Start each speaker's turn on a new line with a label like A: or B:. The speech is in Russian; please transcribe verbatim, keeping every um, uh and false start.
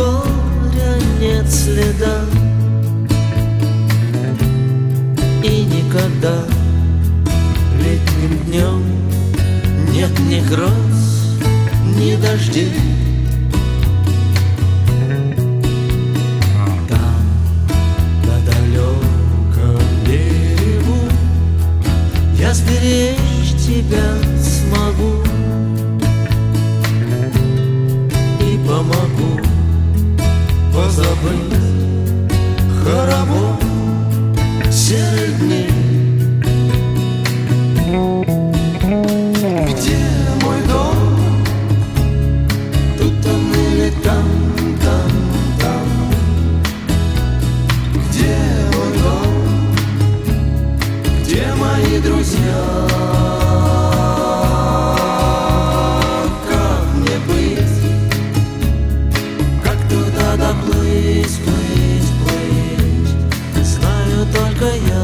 A: горя нет следа, и никогда летним днем нет ни гроз, ни дождей. Там, на далеком берегу, я сберечь тебя смогу и помогу позабыть хоровод серых дней. Где мой дом? Тут он или там, там, там? Где мой дом? Где мои друзья? Как мне быть? Как туда доплыть, плыть, плыть? Знаю только я.